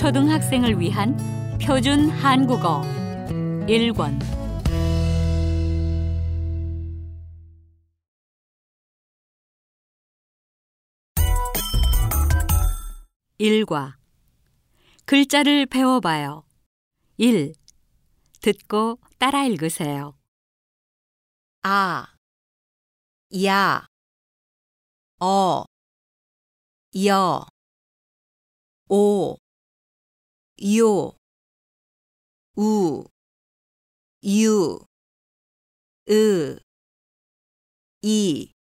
초등학생을 위한 표준 한국어 1권 일과 글자를 배워봐요. 1. 듣고 따라 읽으세요. 아, 야, 어, 여, 오, 요, 우, 유, 으, 이,